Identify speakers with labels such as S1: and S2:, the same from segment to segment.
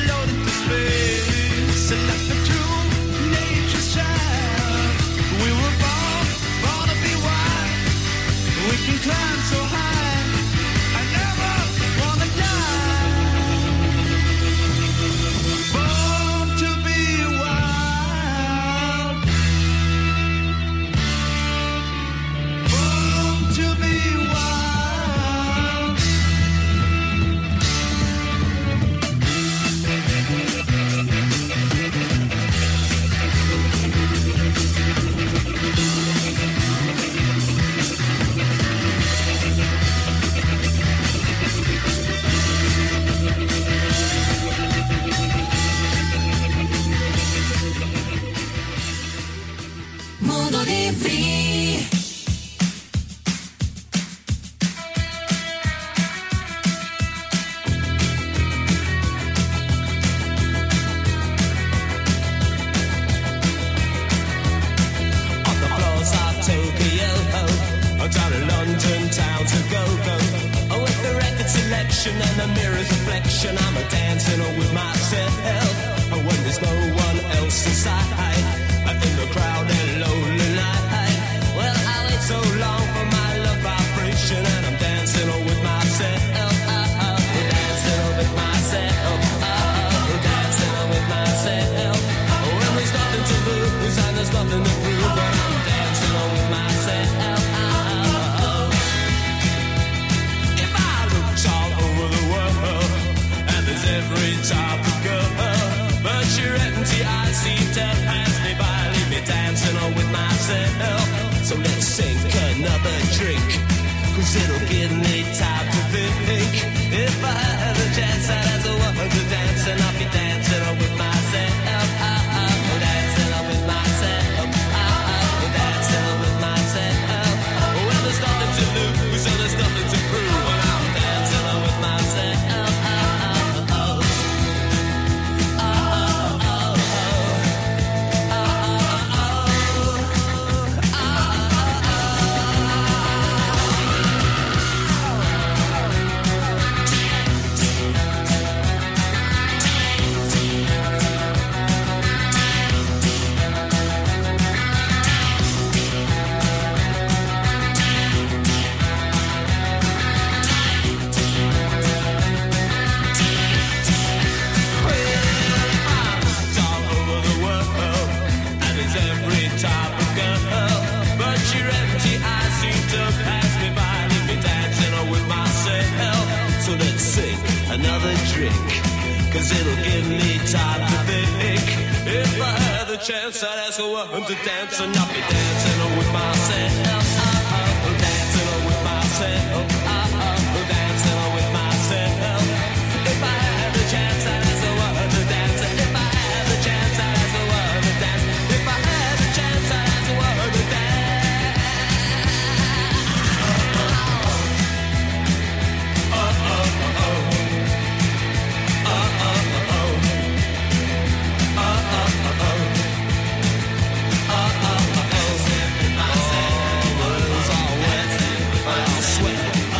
S1: Sweat.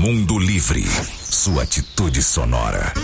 S1: Mundo Livre, sua atitude sonora.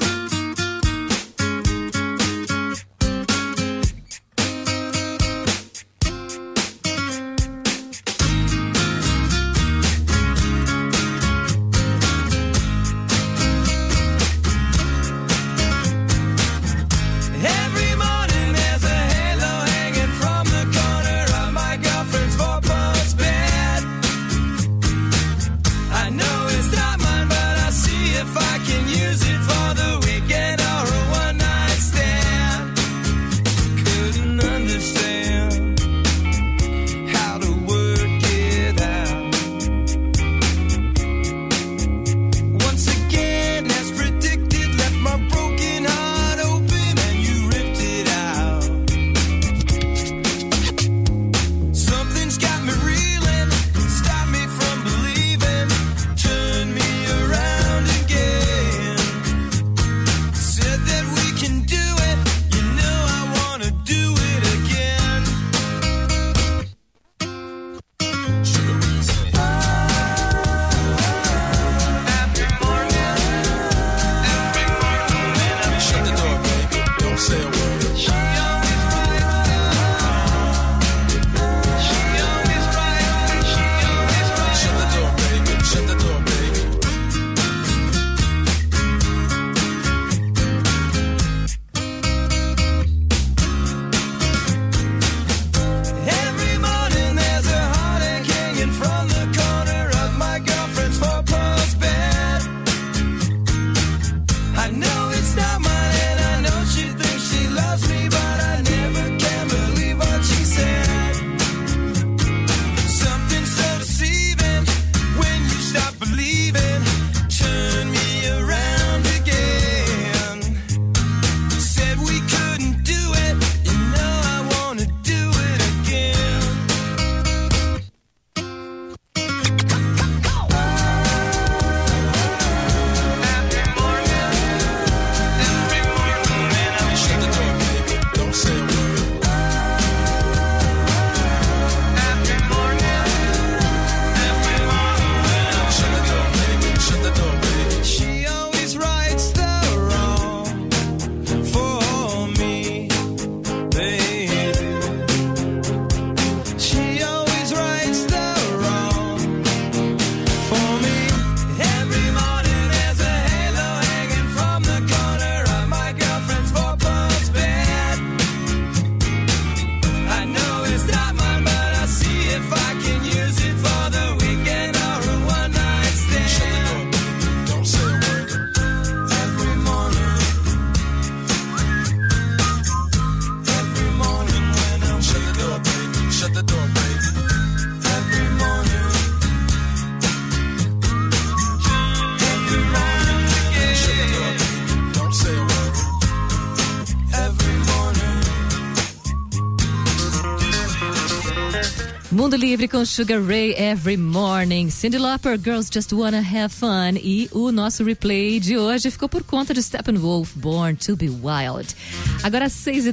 S2: Mundo Livre com Sugar Ray Every Morning, Cyndi Lauper, Girls Just Wanna Have Fun. E o nosso replay de hoje ficou por conta de Steppenwolf, Born to Be Wild. Agora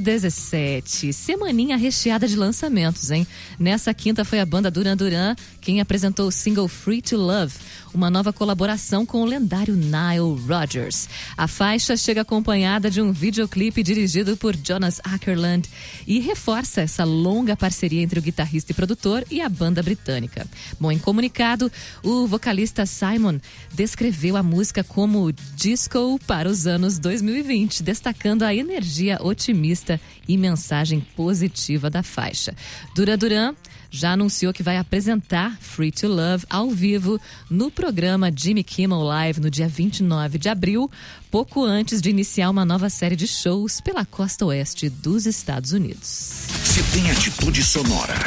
S2: 6h17, semaninha recheada de lançamentos, hein? Nessa quinta foi a banda Duran Duran quem apresentou o single Free to Love, uma nova colaboração com o lendário Nile Rodgers. A faixa chega acompanhada de um videoclipe dirigido por Jonas Åkerlund e reforça essa longa parceria entre o guitarrista e produtor e a banda britânica. Bom, em comunicado, o vocalista Simon descreveu a música como disco para os anos 2020, destacando a energia otimista e mensagem positiva da faixa. Duran Duran já anunciou que vai apresentar Free to Love ao vivo no programa Jimmy Kimmel Live no dia 29 de abril, pouco antes de iniciar uma nova série de shows pela costa oeste dos Estados Unidos.
S1: Se tem atitude sonora,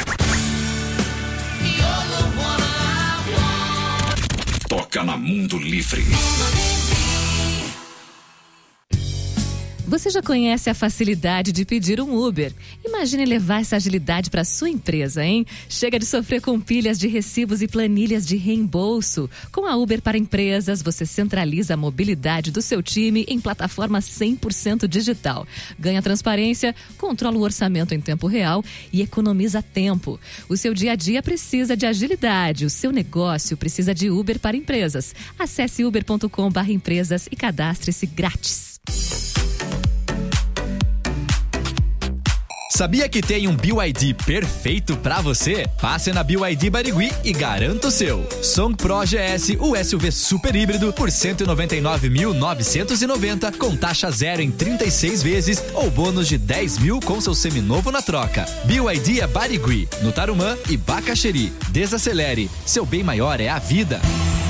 S1: toca na Mundo Livre.
S2: Você já conhece a facilidade de pedir um Uber? Imagine levar essa agilidade para sua empresa, hein? Chega de sofrer com pilhas de recibos e planilhas de reembolso. Com a Uber para Empresas, você centraliza a mobilidade do seu time em plataforma 100% digital. Ganha transparência, controla o orçamento em tempo real e economiza tempo. O seu dia a dia precisa de agilidade, o seu negócio precisa de Uber para Empresas. Acesse uber.com/empresas e cadastre-se grátis.
S3: Sabia que tem um BYD perfeito pra você? Passe na BYD Barigui e garanta o seu. Song Pro GS, o SUV super híbrido por 199.990 com taxa zero em 36 vezes ou bônus de 10 mil com seu seminovo na troca. BYD é Barigui, no Tarumã e Bacaxeri. Desacelere, seu bem maior é a vida.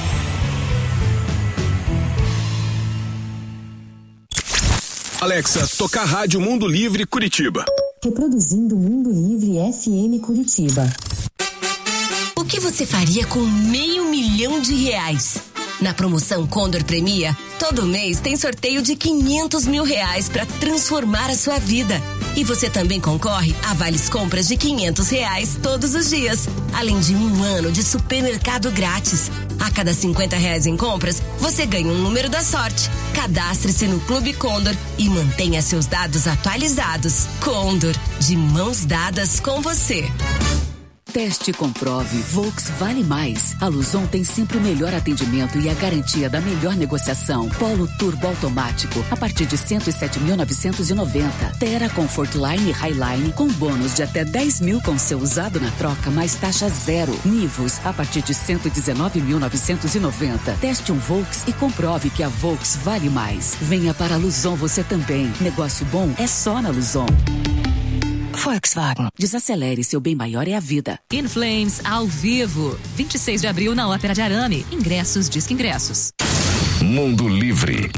S1: Alexa, tocar Rádio Mundo Livre Curitiba.
S4: Reproduzindo Mundo Livre FM Curitiba.
S5: O que você faria com R$500 mil? Na promoção Condor Premia, todo mês tem sorteio de R$500 mil para transformar a sua vida. E você também concorre a vales compras de R$500 todos os dias, além de 1 ano de supermercado grátis. A cada R$50 em compras, você ganha um número da sorte. Cadastre-se no Clube Condor e mantenha seus dados atualizados. Condor, de mãos dadas com você.
S6: Teste e comprove. Volks vale mais. A Luzon tem sempre o melhor atendimento e a garantia da melhor negociação. Polo Turbo automático a partir de 107.990. Terra Comfort Line e Highline com bônus de até 10 mil com seu usado na troca mais taxa zero. Nivus a partir de 119.990. Teste um Volks e comprove que a Volks vale mais. Venha para a Luzon você também. Negócio bom é só na Luzon. Volkswagen. Desacelere, seu bem maior é a vida.
S2: In Flames ao vivo, 26 de abril na Ópera de Arame. Ingressos, Disque Ingressos.
S1: Mundo Livre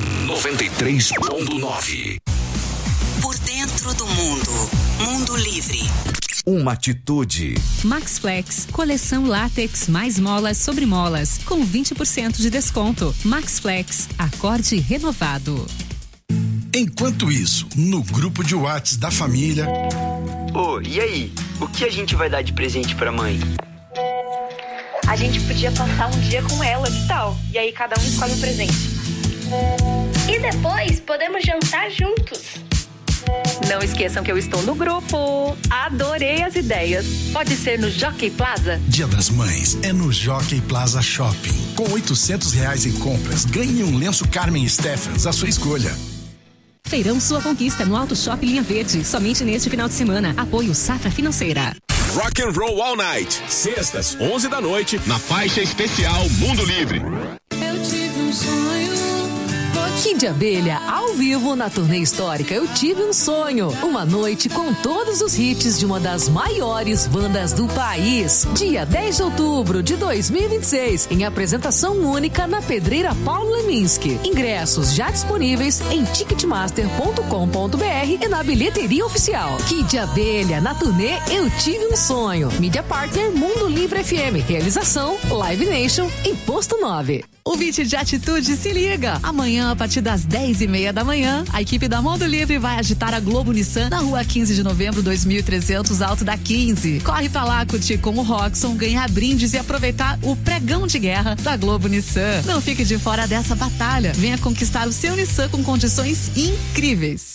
S1: 93.9.
S5: Por dentro do mundo. Mundo Livre.
S1: Uma atitude.
S7: Max Flex, coleção látex mais molas sobre molas, com 20% de desconto. Max Flex, acorde renovado.
S8: Enquanto isso, no grupo de WhatsApp da família...
S9: E aí? O que a gente vai dar de presente pra mãe?
S10: A gente podia passar um dia com ela, que tal? E aí cada um escolhe um presente.
S11: E depois podemos jantar juntos.
S10: Não esqueçam que eu estou no grupo. Adorei as ideias. Pode ser no Jockey Plaza?
S8: Dia das Mães é no Jockey Plaza Shopping. Com R$800 em compras, ganhe um lenço Carmen Stephens, a sua escolha.
S7: Feirão Sua Conquista no Auto Shop Linha Verde. Somente neste final de semana. Apoio Safra Financeira.
S1: Rock and Roll All Night. Sextas, 11 da noite, na faixa especial Mundo Livre.
S12: Eu tive um sonho.
S13: Kid Abelha, ao vivo na turnê histórica Eu Tive um Sonho. Uma noite com todos os hits de uma das maiores bandas do país. Dia 10 de outubro de 2026, em apresentação única na Pedreira Paulo Leminski. Ingressos já disponíveis em ticketmaster.com.br e na bilheteria oficial. Kid Abelha, na turnê Eu Tive um Sonho. Mídia Partner Mundo Livre FM. Realização Live Nation e Posto 9.
S14: O Vite de Atitude se liga. Amanhã, a partir das 10h30 da manhã, a equipe da Mundo Livre vai agitar a Globo Nissan na rua 15 de novembro, 2300, alto da 15. Corre pra lá curtir com o Roxon, ganhar brindes e aproveitar o pregão de guerra da Globo Nissan. Não fique de fora dessa batalha. Venha conquistar o seu Nissan com condições incríveis.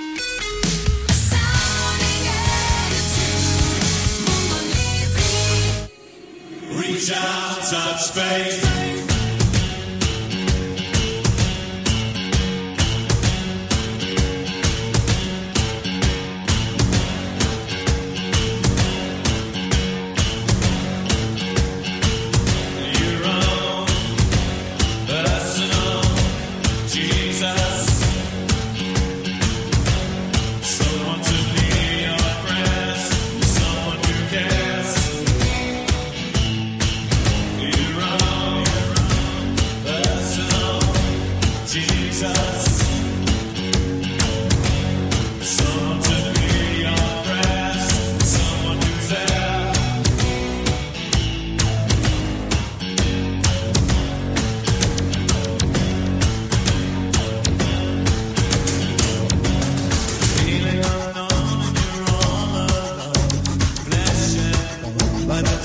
S15: Reach out, touch faith. You're wrong.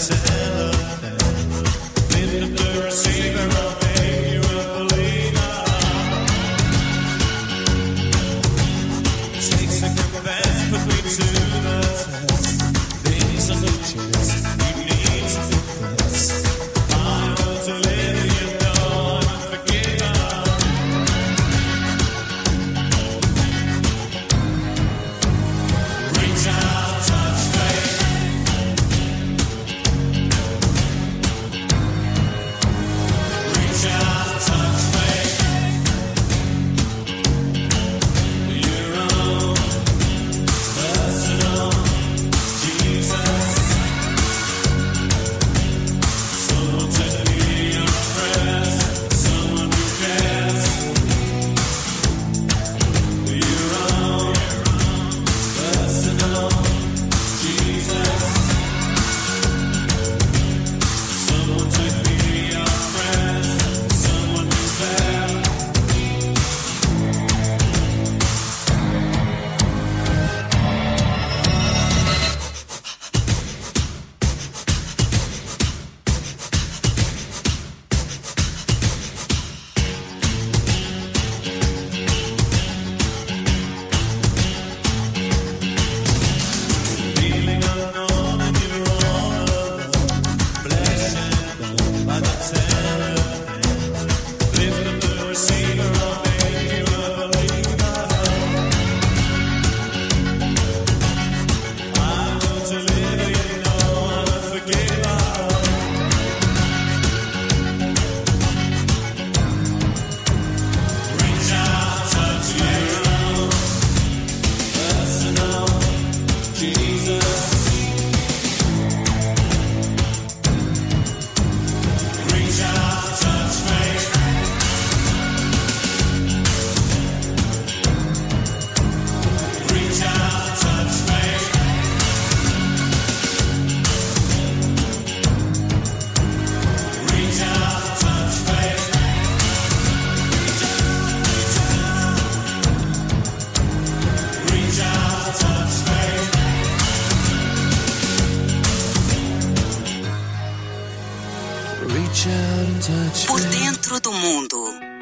S16: Por dentro do mundo.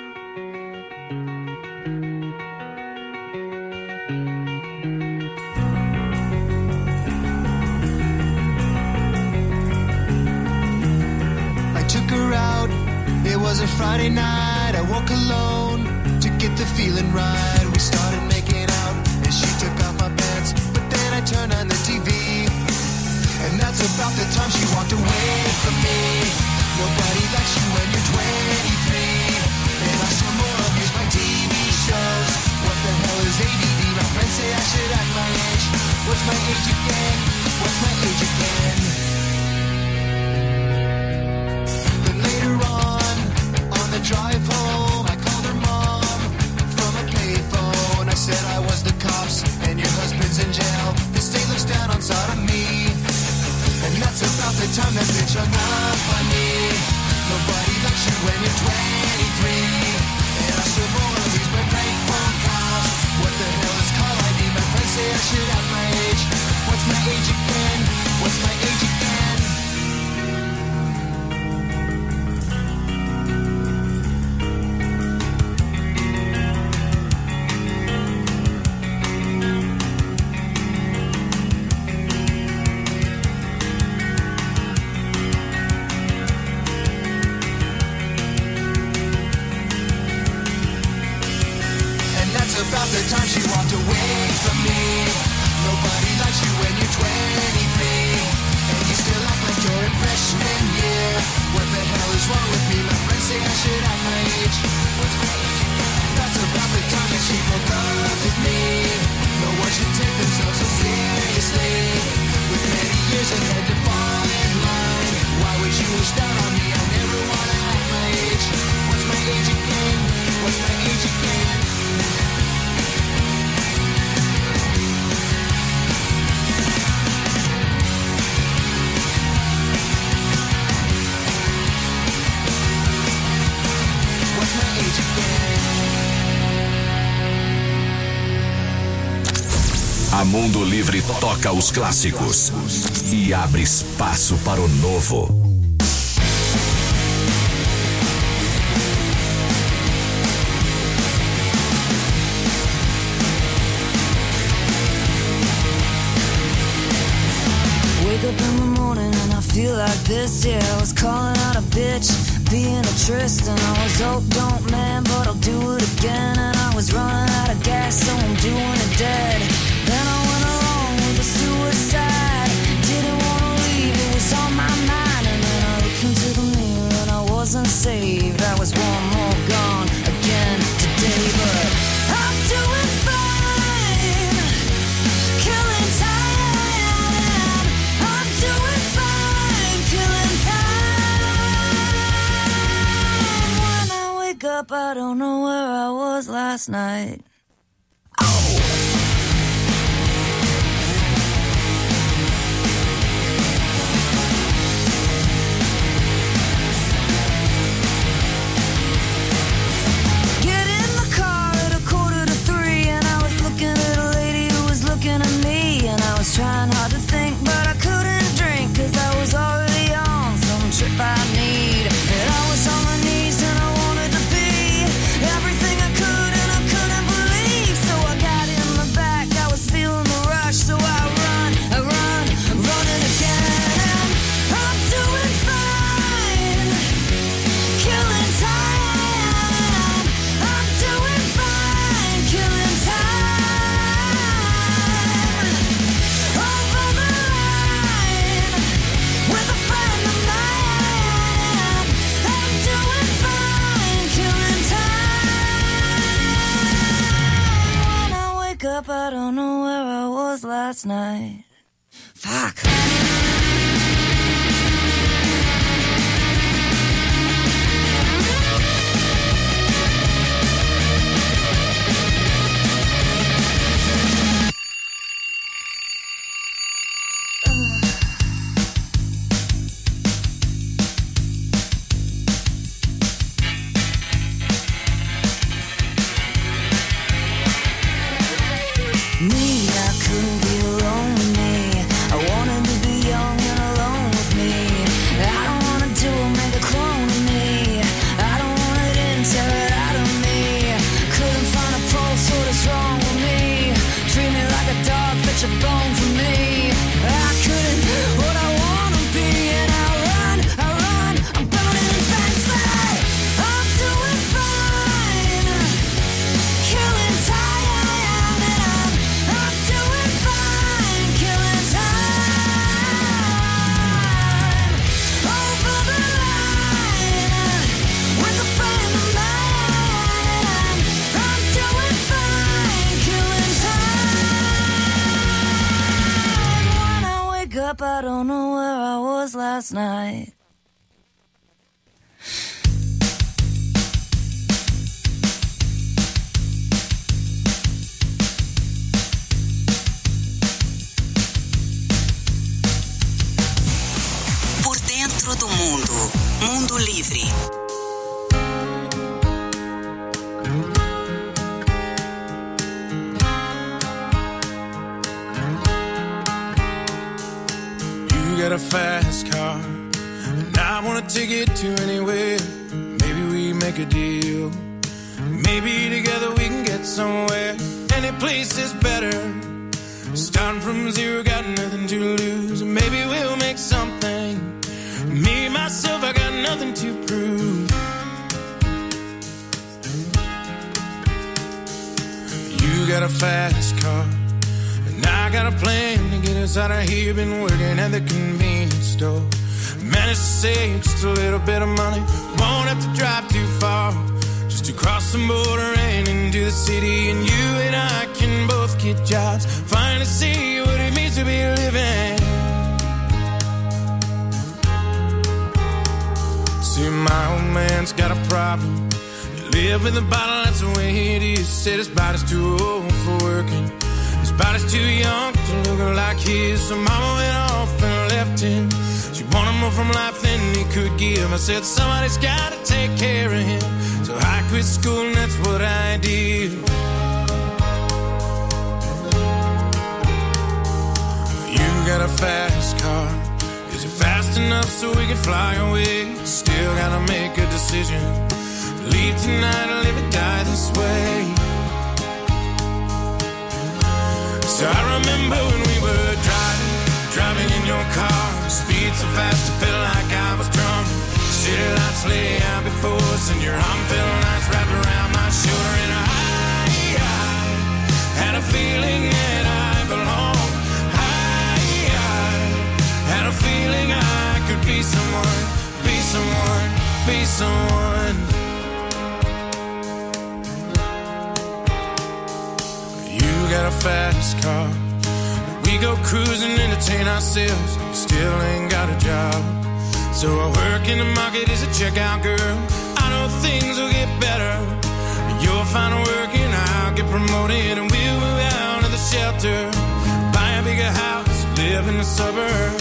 S17: I took her out. It was a Friday night. I woke alone to get the feeling right. We started making out and she took off my pants, but then I turned on the TV, and that's about the time she walked away from me. Nobody likes you when you're 23, and I still more amuse by TV shows. What the hell is ADD? My friends say I should act my age. What's my age again? What's my age again? Then later on the drive home, I called her mom from a payphone. I said I was the cops and your husband's in jail. The state looks down on sodomy, and that's about the time that bitch hung up on me. Nobody likes you when you're 23, and I still roll on these my prank phone calls. What the hell is call ID? My friends say I should have my age. What's my age again? What's my age again? About the time she walked away from me. Nobody likes you when you're 23, and you still act like you're in freshman year. What the hell is wrong with me? My friends say I should act my age. What's my age? That's about the time that she broke up with me. No one should take themselves so seriously, with many years ahead to fall in line. Why would you wish that on me? I never wanna act my age. What's my age again? What's my age again?
S1: A Mundo Livre toca os clássicos e abre espaço para o novo.
S18: Wake up in the morning and I feel like this, yeah. I was calling out a bitch, being a Tristan. I was don't man, but I'll do it again. And I was running out of gas, so I'm doing it dead. Then I went along with a suicide. Didn't wanna leave, it was on my mind. And then I looked into the mirror and I wasn't saved. I was one more gone again today, but I'm doing fine. Killing time. I'm doing fine. Killing time. When I wake up, I don't know where I was last night. Trying hard to think, but I couldn't drink, 'cause I was already on some trip I need. And I was on my knees and I wanted to be everything I could, and I couldn't believe. So I got in the back, I was feeling the rush, so I run, running again. I'm doing fine, killing time. I'm doing fine, killing time. Up, I don't know where I was last night. Fuck. I don't know where I was last night.
S16: Por dentro do mundo. Mundo Livre.
S19: Got a fast car, and I wanna take it to anywhere. Maybe we make a deal. Maybe together we can get somewhere. Any place is better. Starting from zero, got nothing to lose. Maybe we'll make something. Me, myself, I got nothing to prove. You got a fast car, I got a plan to get us out of here. Been working at the convenience store. Managed to save just a little bit of money. Won't have to drive too far, just to cross the border and into the city. And you and I can both get jobs, finally see what it means to be living. See, my old man's got a problem. You live in the bottle, that's the way it is. Said his body's too old for working. His body's too young to look like his. So mama went off and left him. She wanted more from life than he could give. I said somebody's gotta take care of him. So I quit school and that's what I did. got a fast car. Is it fast enough so we can fly away? Still gotta make a decision. Leave tonight or live or die this way. So I remember when we were driving in your car. Speed so fast it felt like I was drunk. City lights lay out before us and your arm felt nice wrapped around my shoulder. And I had a feeling that I belonged. I had a feeling I could be someone, be someone, be someone. You got a fast car. We go cruising, entertain ourselves. Still ain't got a job. So I work in the market as a checkout girl. I know things will get better. You'll find work and I'll get promoted. And we'll move out of the shelter, buy a bigger house, live in the suburbs.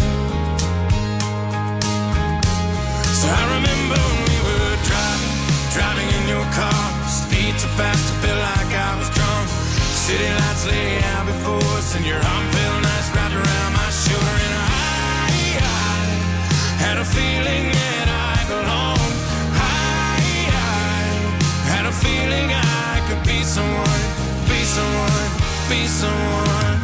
S19: So I remember when we were driving in your car. Speed so fast I felt like I was drunk. City lights lay out before us and your arm felt nice wrapped around my shoulder. And I had a feeling that I belonged. I had a feeling I could be someone, be someone, be someone.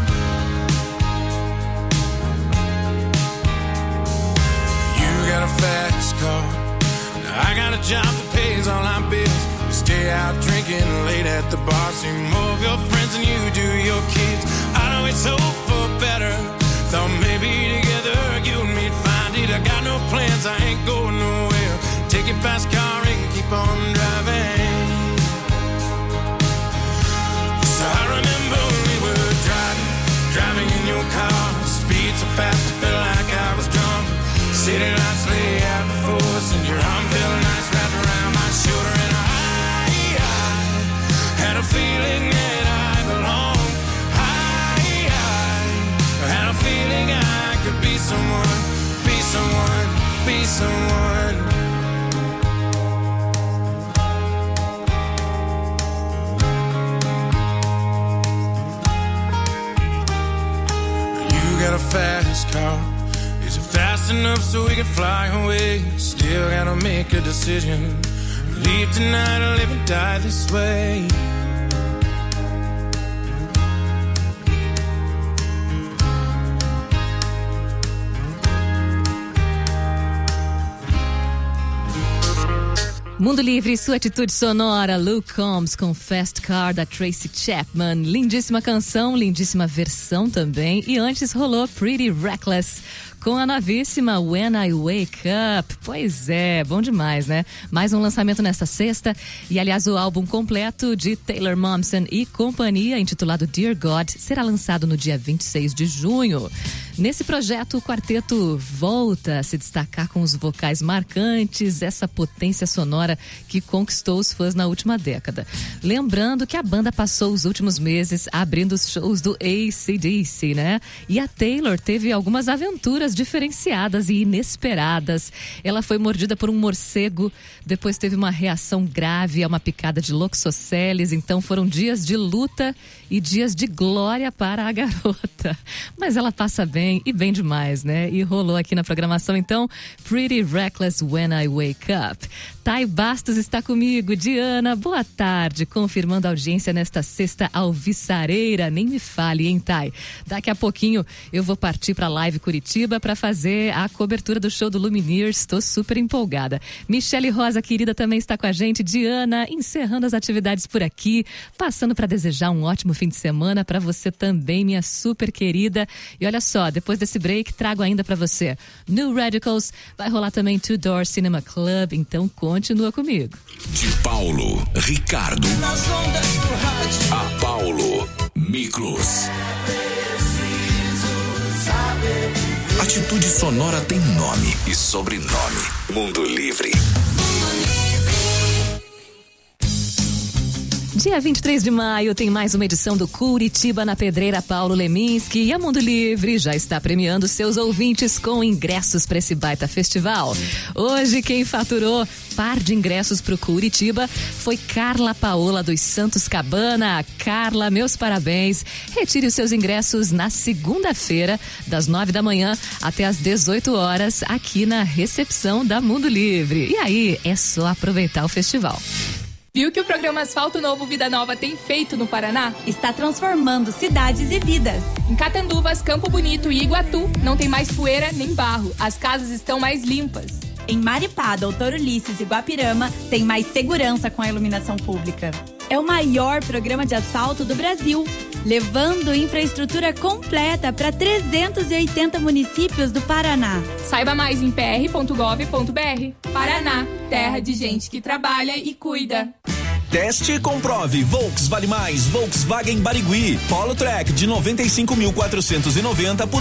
S19: You got a fast car. Now I got a job that pays all our bills. We stay out drinking late at the bar. See more of your friends than you do your kids. I know it's hope for better. Thought maybe together you and me'd find it. I got no plans, I ain't going nowhere. Take your fast car and keep on driving. So I remember when we were driving in your car. Speed so fast it felt like I was drunk. City lights lay out before us and your arm felt nice wrapped around my shoulder. And I had a feeling that I belonged. I had a feeling I could be someone, be someone, be someone. You got a fast car. Is it fast enough so we can fly away? Still gotta make a decision. Leave tonight or live and die this way.
S2: Mundo Livre, sua atitude sonora, Luke Combs com Fast Car da Tracy Chapman. Lindíssima canção, lindíssima versão também. E antes rolou Pretty Reckless com a novíssima When I Wake Up. Pois é, bom demais, né? Mais um lançamento nesta sexta. E aliás, o álbum completo de Taylor Momsen e companhia, intitulado Dear God, será lançado no dia 26 de junho. Nesse projeto, o quarteto volta a se destacar com os vocais marcantes, essa potência sonora que conquistou os fãs na última década. Lembrando que a banda passou os últimos meses abrindo os shows do AC/DC, né? E a Taylor teve algumas aventuras diferenciadas e inesperadas. Ela foi mordida por um morcego, depois teve uma reação grave a uma picada de Loxosceles, então foram dias de luta e dias de glória para a garota. Mas ela passa bem e bem demais, né? E rolou aqui na programação, então, Pretty Reckless When I Wake Up. Thay Bastos está comigo. Diana, boa tarde. Confirmando a audiência nesta sexta alvissareira. Nem me fale, hein, Thay? Daqui a pouquinho eu vou partir para a Live Curitiba para fazer a cobertura do show do Lumineers. Estou super empolgada. Michele Rosa, querida, também está com a gente. Diana, encerrando as atividades por aqui, passando para desejar um ótimo fim de semana para você também, minha super querida. E olha só, depois desse break, trago ainda para você New Radicals, vai rolar também Two Door Cinema Club, então continua comigo.
S1: De Paulo, Ricardo. Nas ondas do rádio. A Paulo, Miklos. Atitude sonora tem nome e sobrenome. Mundo Livre.
S2: De Dia 23 de maio tem mais uma edição do Curitiba na Pedreira Paulo Leminski e a Mundo Livre já está premiando seus ouvintes com ingressos para esse baita festival. Hoje quem faturou par de ingressos pro Curitiba foi Carla Paola dos Santos Cabana. Carla, meus parabéns. Retire os seus ingressos na segunda-feira, das 9 da manhã até as 18 horas, aqui na recepção da Mundo Livre. E aí, é só aproveitar o festival.
S20: Viu que o programa Asfalto Novo Vida Nova tem feito no Paraná?
S21: Está transformando cidades e vidas.
S20: Em Catanduvas, Campo Bonito e Iguatu, não tem mais poeira nem barro. As casas estão mais limpas.
S21: Em Maripá, Doutor Ulisses e Guapirama, tem mais segurança com a iluminação pública. É o maior programa de asfalto do Brasil, levando infraestrutura completa para 380 municípios do Paraná.
S20: Saiba mais em pr.gov.br. Paraná, terra de gente que trabalha e cuida.
S1: Teste e comprove. Volks Vale Mais, Volkswagen Barigui. Polo Track de 95.490 por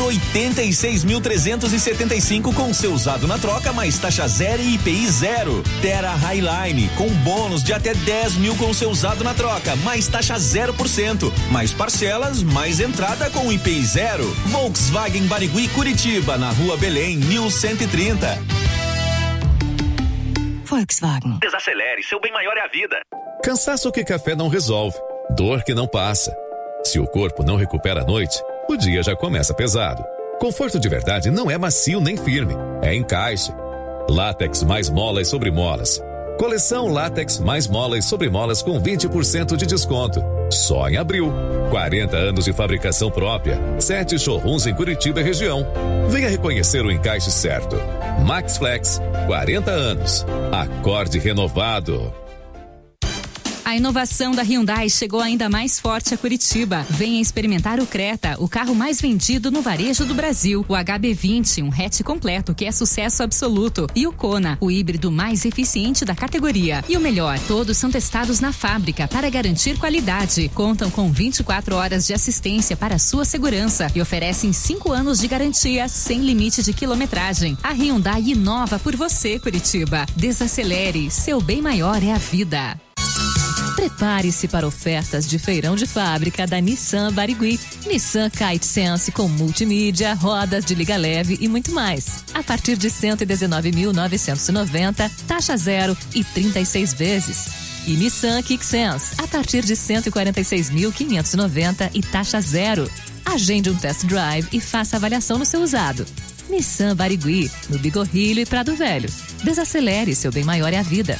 S1: 86.375 com seu usado na troca, mais taxa zero e IPI zero. Terra Highline com bônus de até 10 mil com seu usado na troca, mais taxa 0%, mais parcelas, mais entrada com IPI zero. Volkswagen Barigui Curitiba, na Rua Belém, 1130.
S6: Volkswagen.
S1: Desacelere, seu bem maior é a vida.
S22: Cansaço que café não resolve, dor que não passa. Se o corpo não recupera à noite, o dia já começa pesado. Conforto de verdade não é macio nem firme, é encaixe. Látex mais molas sobre molas. Coleção Látex mais molas sobre molas com 20% de desconto. Só em abril. 40 anos de fabricação própria. 7 showrooms em Curitiba e região. Venha reconhecer o encaixe certo. Max Flex, 40 anos. Acorde renovado.
S7: A inovação da Hyundai chegou ainda mais forte a Curitiba. Venha experimentar o Creta, o carro mais vendido no varejo do Brasil. O HB20, um hatch completo que é sucesso absoluto. E o Kona, o híbrido mais eficiente da categoria. E o melhor, todos são testados na fábrica para garantir qualidade. Contam com 24 horas de assistência para a sua segurança e oferecem 5 anos de garantia sem limite de quilometragem. A Hyundai inova por você, Curitiba. Desacelere, seu bem maior é a vida.
S2: Prepare-se para ofertas de feirão de fábrica da Nissan Barigui. Nissan Kite Sense com multimídia, rodas de liga leve e muito mais. A partir de 119.990, taxa zero e 36 vezes. E Nissan Kick Sense a partir de 146.590 e taxa zero. Agende um test drive e faça avaliação no seu usado. Nissan Barigui, no Bigorrilho e Prado Velho. Desacelere, seu bem maior é a vida.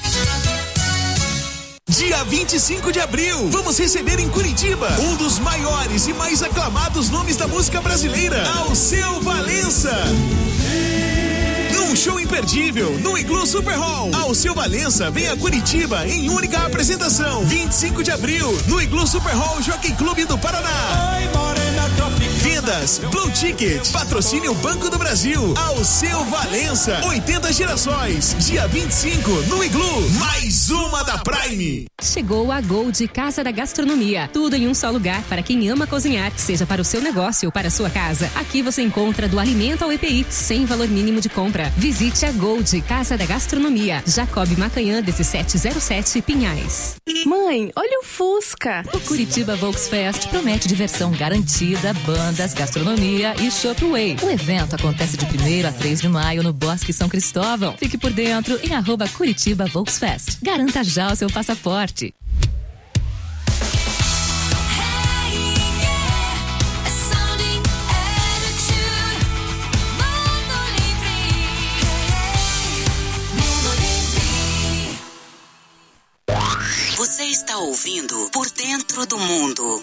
S1: Dia 25 de abril, vamos receber em Curitiba um dos maiores e mais aclamados nomes da música brasileira, Alceu Valença. Num show imperdível, no Iglu Super Hall, Alceu Valença vem a Curitiba em única apresentação. 25 de abril, no Iglu Super Hall Jockey Clube do Paraná. Vendas, Blue Ticket, patrocínio Banco do Brasil, Alceu Valença, 80 gerações, dia 25, no Iglu, mais uma da Prime.
S7: Chegou a Gold Casa da Gastronomia. Tudo em um só lugar para quem ama cozinhar, seja para o seu negócio ou para a sua casa. Aqui você encontra do alimento ao EPI, sem valor mínimo de compra. Visite a Gold Casa da Gastronomia, Jacob Macanhã, 1707, Pinhais.
S23: Mãe, olha o Fusca.
S2: O Curitiba Volksfest promete diversão garantida, bandas, gastronomia e Shopway. O evento acontece de 1º a 3 de maio no Bosque São Cristóvão. Fique por dentro em @Curitiba Volksfest. Garanta já o seu passaporte.
S16: Você está ouvindo Por Dentro do Mundo.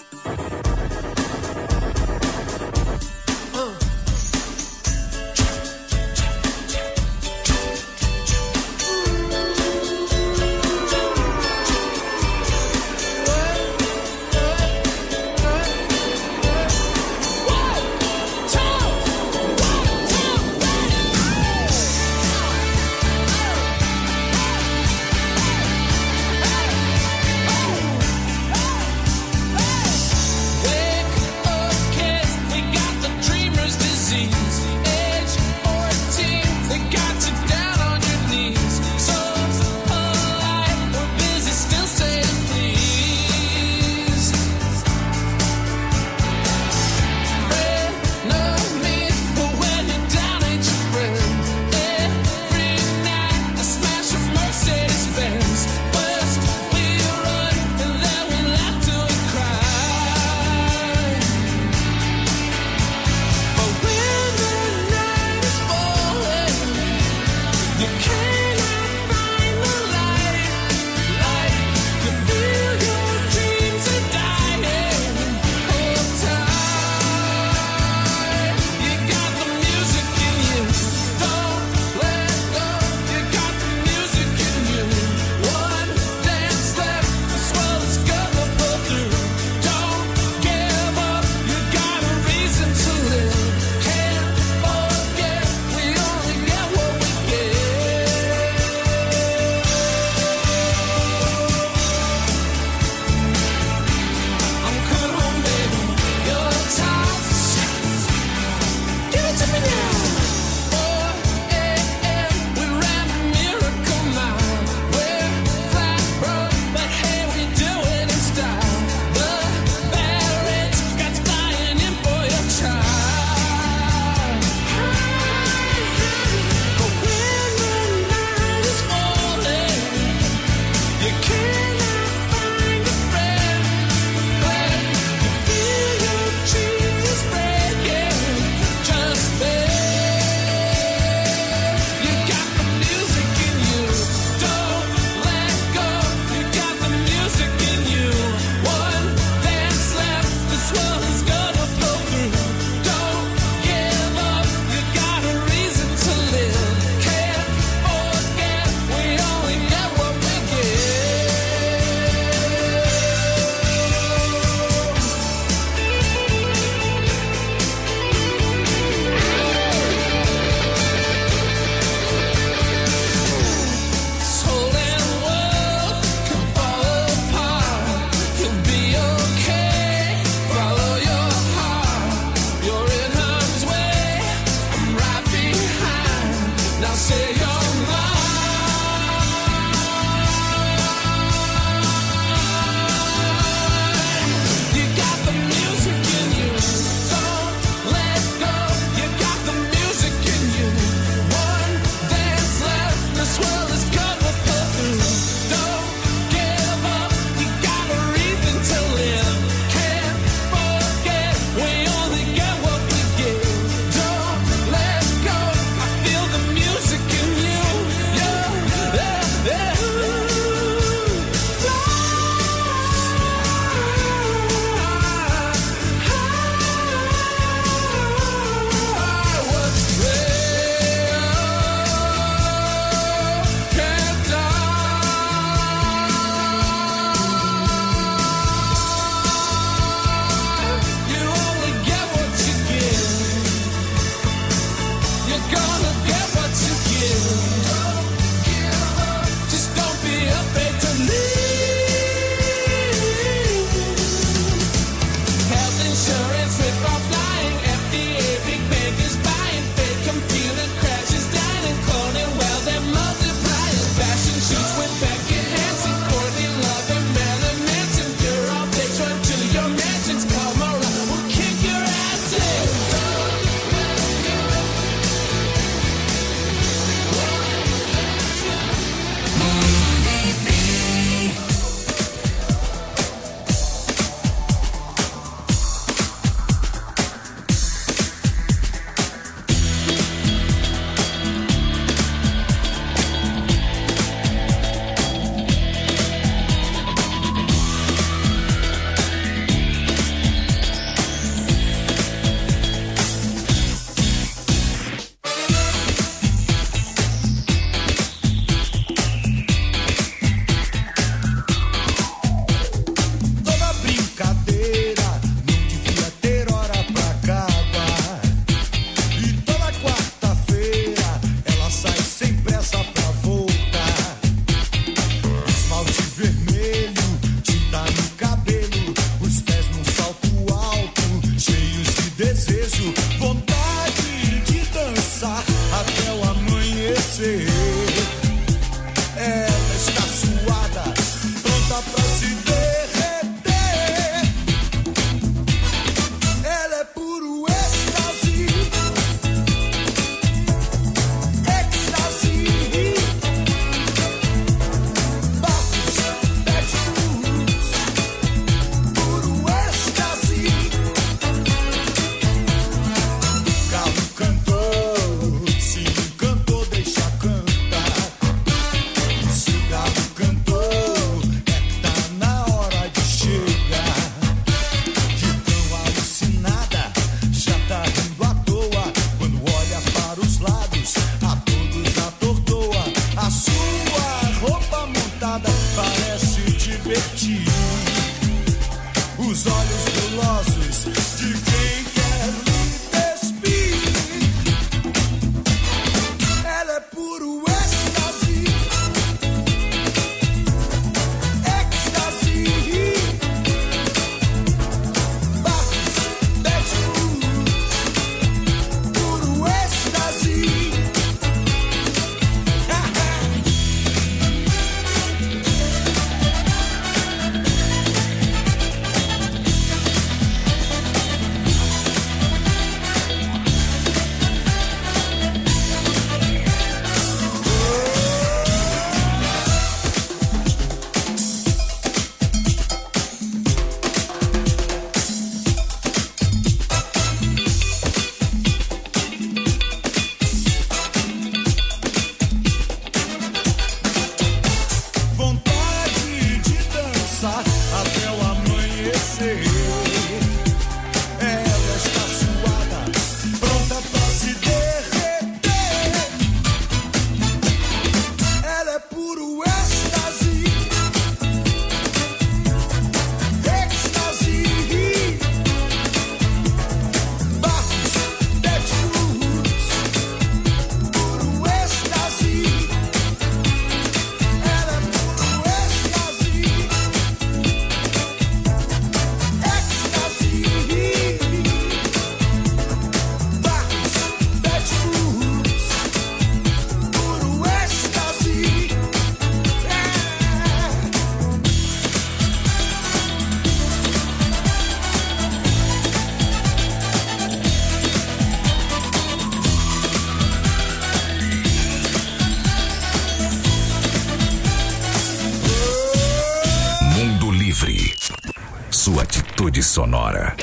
S3: sua atitude sonora.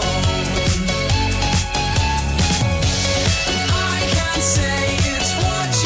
S17: Say it's what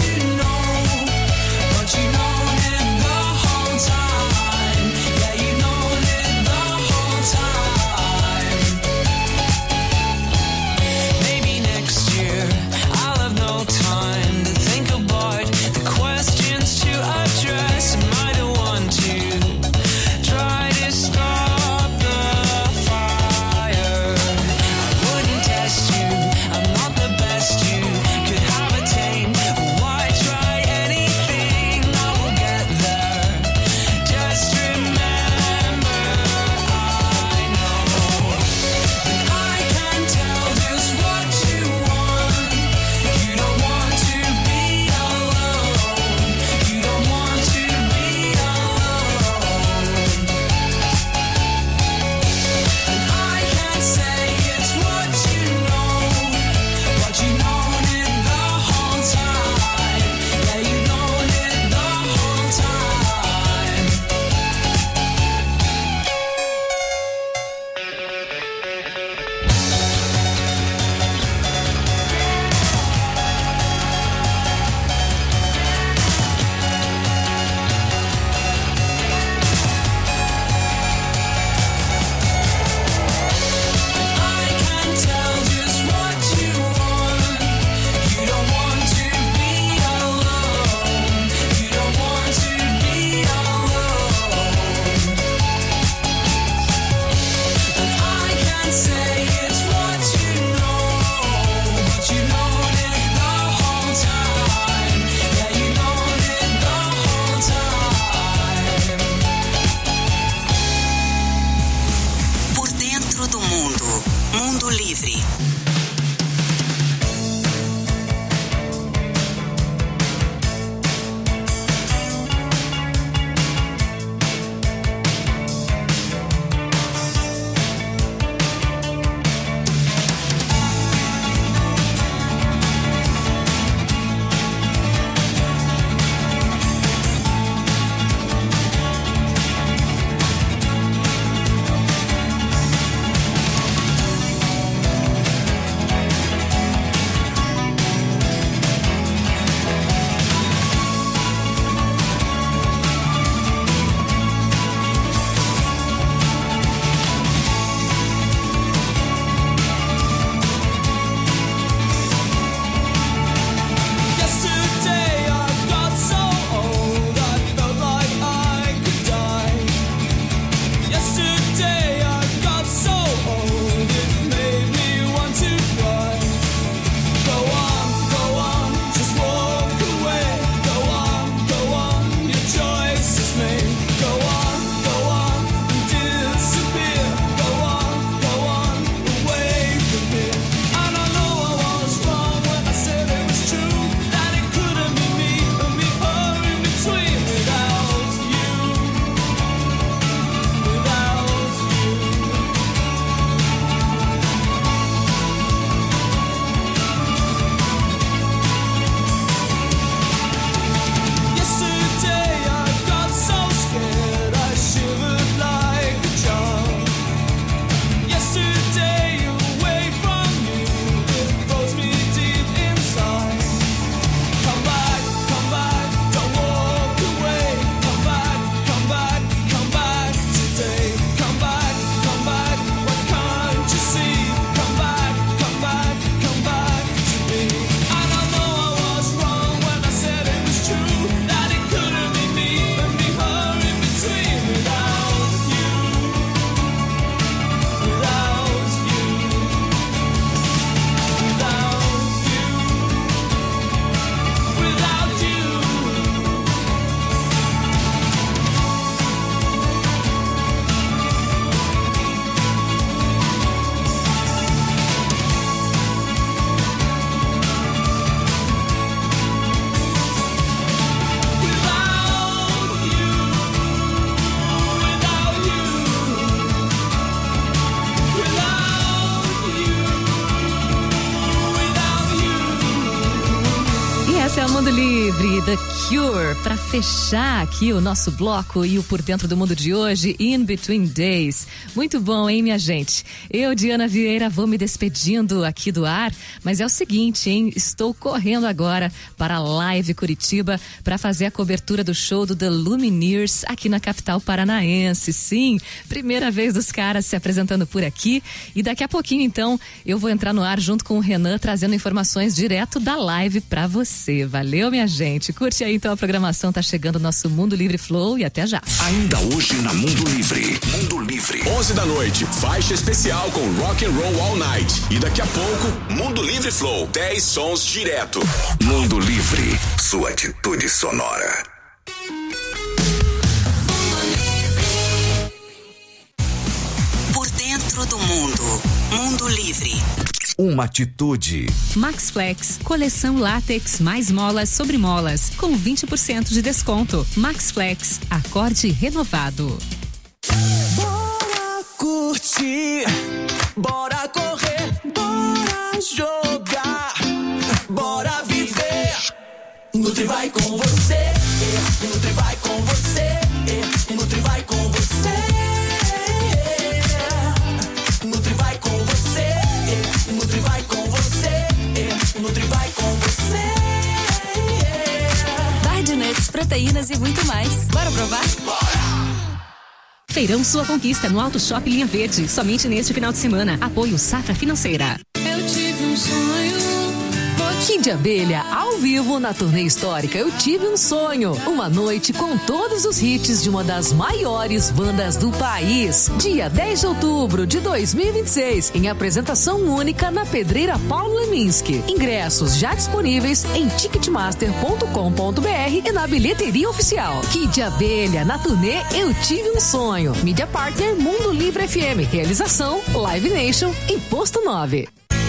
S2: Mundo Livre, The Cure, para fechar aqui o nosso bloco e o Por Dentro do Mundo de hoje, In Between Days. Muito bom, hein, minha gente? Eu, Diana Vieira, vou me despedindo aqui do ar, mas é o seguinte, hein? Estou correndo agora para a Live Curitiba para fazer a cobertura do show do The Lumineers aqui na capital paranaense. Sim, primeira vez dos caras se apresentando por aqui, e daqui a pouquinho, então, eu vou entrar no ar junto com o Renan, trazendo informações direto da live para você. Valeu, minha gente. Curte aí então a programação, tá chegando o nosso Mundo Livre Flow e até já.
S3: Ainda hoje na Mundo Livre. Mundo Livre.
S4: 11 da noite, faixa especial com Rock and Roll All Night. E daqui a pouco, Mundo Livre Flow, 10 sons direto.
S3: Mundo Livre, sua atitude sonora.
S16: Por dentro do mundo. Mundo Livre.
S3: Uma atitude.
S7: Max Flex, coleção látex mais molas sobre molas, com 20% de desconto. Max Flex, acorde renovado.
S17: Bora curtir, bora correr, bora jogar, bora viver. Nutri vai com você, Nutri vai com você, Nutri vai com você. Nutri vai com você, Nutri vai com você, Nutri vai com você.
S6: Bar de nuts, proteínas e muito mais. Bora provar?
S17: Bora!
S7: Feirão Sua Conquista no Auto Shop Linha Verde, somente neste final de semana. Apoio Safra Financeira.
S12: Eu tive um sonho.
S13: Kid Abelha, ao vivo na turnê histórica Eu Tive um Sonho. Uma noite com todos os hits de uma das maiores bandas do país. Dia 10 de outubro de 2026, em apresentação única na Pedreira Paulo Leminski. Ingressos já disponíveis em ticketmaster.com.br e na bilheteria oficial. Kid Abelha na turnê Eu Tive um Sonho. Mídia Partner Mundo Livre FM. Realização Live Nation em Posto 9.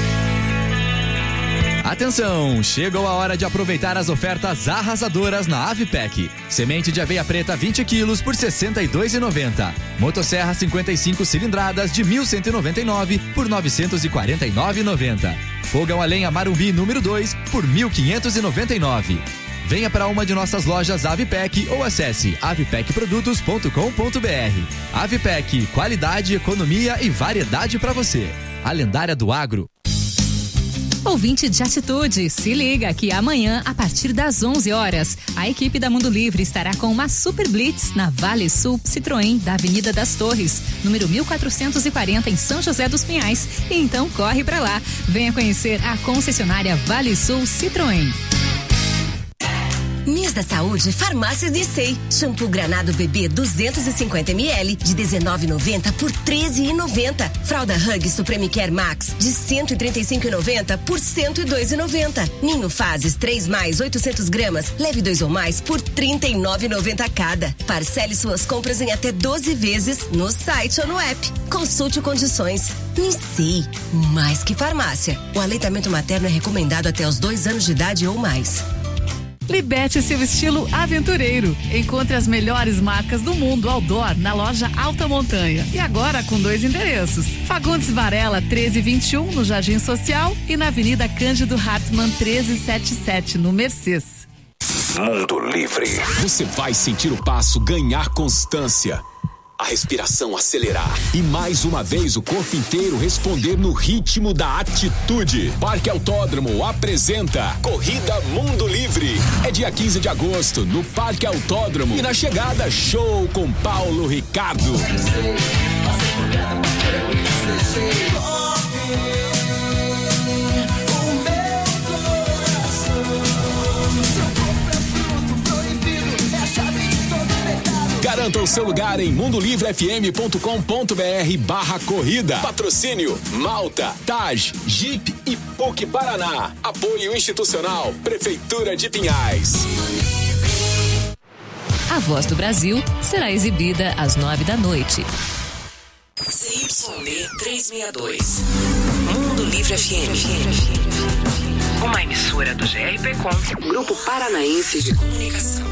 S5: Atenção, chegou a hora de aproveitar as ofertas arrasadoras na Avipec. Semente de aveia preta 20 quilos por R$ 62,90. Motosserra 55 cilindradas de 1.199 por R$ 949,90. Fogão a lenha Marumbi número 2 por R$ 1.599. Venha para uma de nossas lojas Avipec ou acesse avipecprodutos.com.br. Avipec, qualidade, economia e variedade para você. A lendária do agro.
S7: Ouvinte de atitude, se liga que amanhã, a partir das 11 horas, a equipe da Mundo Livre estará com uma Super Blitz na Vale Sul Citroën, da Avenida das Torres, número 1440, em São José dos Pinhais. Então corre pra lá, venha conhecer a concessionária Vale Sul Citroën.
S9: Mês da Saúde, Farmácias Nissei. Shampoo Granado Bebê 250 ml de R$19,90 por R$13,90. Fralda Hug Supreme Care Max de R$135,90 por R$102,90. Ninho Fases 3 mais 800 gramas, leve 2 ou mais por R$39,90 cada. Parcele suas compras em até 12 vezes no site ou no app. Consulte condições. Nissei, mais que farmácia. O aleitamento materno é recomendado até os 2 anos de idade ou mais.
S14: Liberte seu estilo aventureiro. Encontre as melhores marcas do mundo outdoor na loja Alta Montanha. E agora com 2 endereços. Fagundes Varela 1321 no Jardim Social e na Avenida Cândido Hartmann 1377 no Mercês.
S3: Mundo Livre.
S4: Você vai sentir o passo ganhar constância, a respiração acelerar e mais uma vez o corpo inteiro responder no ritmo da atitude. Parque Autódromo apresenta Corrida Mundo Livre. É dia 15 de agosto no Parque Autódromo e na chegada show com Paulo Ricardo. Garanta o seu lugar em mundolivrefm.com.br/corrida. Patrocínio Malta, Taj, Jeep e PUC Paraná. Apoio institucional Prefeitura de Pinhais.
S2: A Voz do Brasil será exibida às 9 da noite.
S16: CYB 362. Mundo Livre FM. Uma emissora do GRPcom, Grupo Paranaense de Comunicação.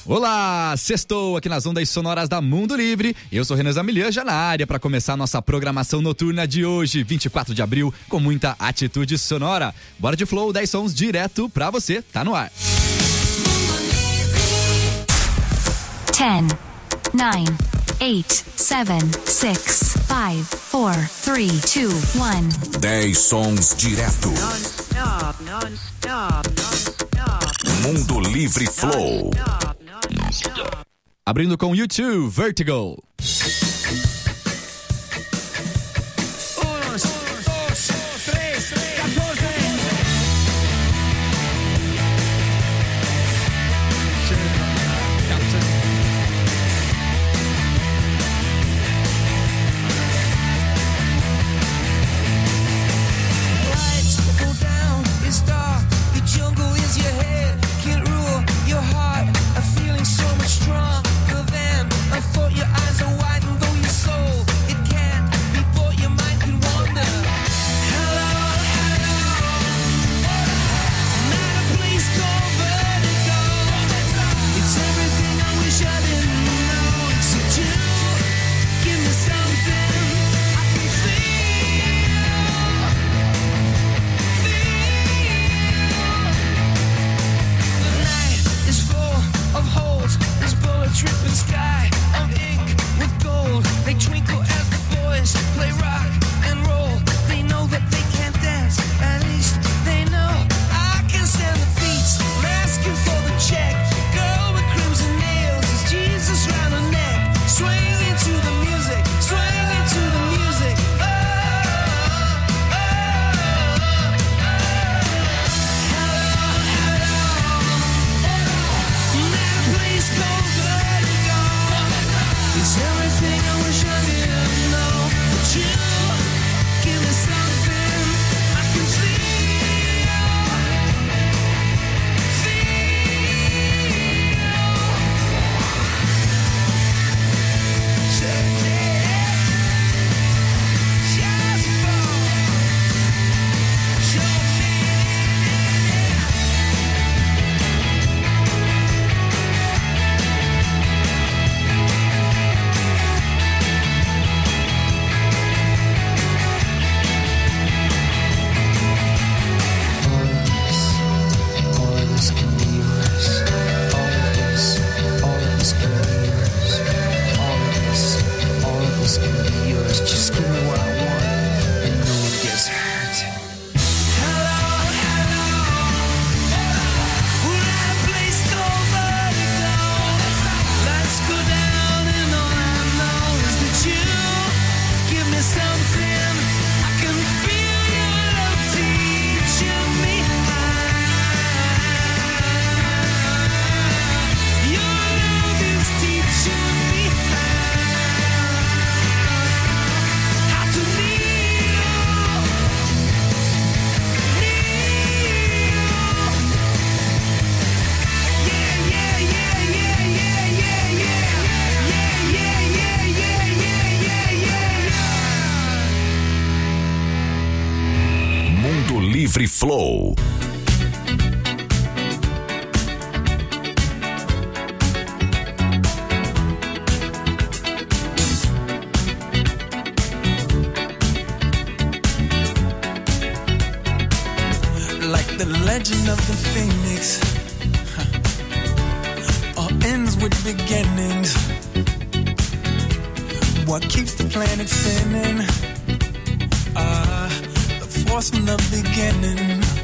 S5: Olá, sextou aqui nas ondas sonoras da Mundo Livre. Eu sou Renan Zamilian, já na área para começar a nossa programação noturna de hoje, 24 de abril, com muita atitude sonora. Bora de Flow, 10 sons direto pra você, tá no ar.
S8: 10, 9, 8, 7, 6, 5, 4, 3, 2, 1.
S3: 10 sons direto.
S8: Non-stop, non-stop, non-stop.
S3: Mundo Livre Flow.
S5: Abrindo com U2, Vertigo.
S3: Livre Flow.
S17: Like the legend of the phoenix, all ends with beginnings. What keeps the planet spinning? The force from the beginning.